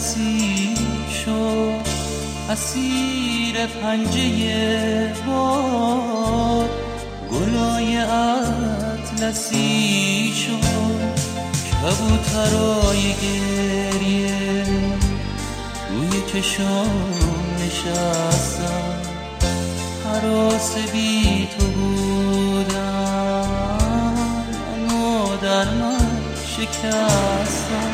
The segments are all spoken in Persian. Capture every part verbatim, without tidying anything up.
کسی شد، اسیر پنجه باد، گلای اطلسی شد. کبوترای گریه روی چشام نشستم، هراس بی تو بودم، منو در من شکستم.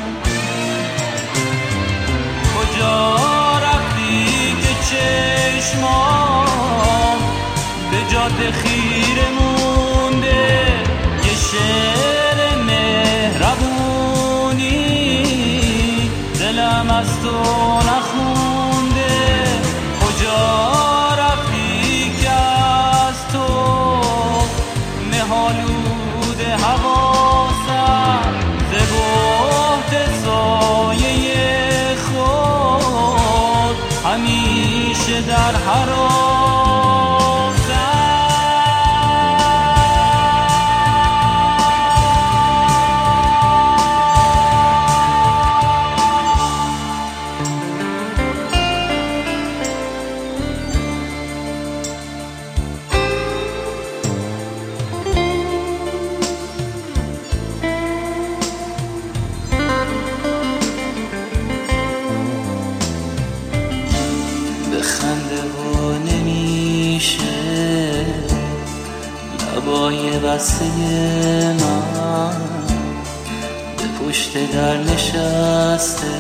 کجا رفتی که چشمام به جاده خیره مونده؟ یه شعر مهربونی دلم از تو نخونده. کجا رفتی که از تو مه‌آلود حواسم ز بهت سایه خود همیشه در خنده و نمیشه لبای بسته من، به پشت در نشسته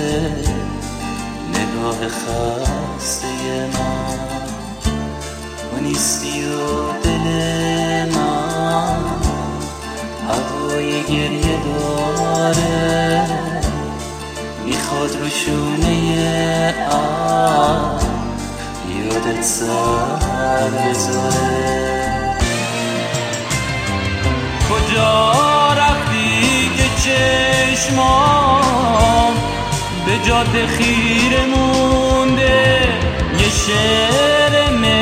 نگاه خسته من. تو نیستی و دل من هوای گریه داره، میخواد رو شونه ابر یادت سر بذاره. کجا رفتی که چشمام به جاده خیره مونده؟ یه شعر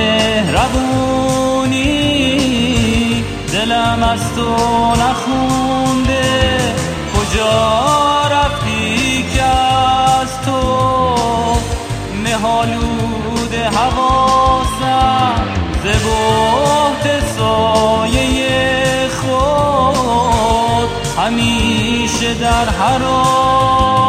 مهربونی دلم از تو نخونده. کجا رفتی که از تو مه‌آلود حواسم ز بهت سایه خود همیشه در حراسم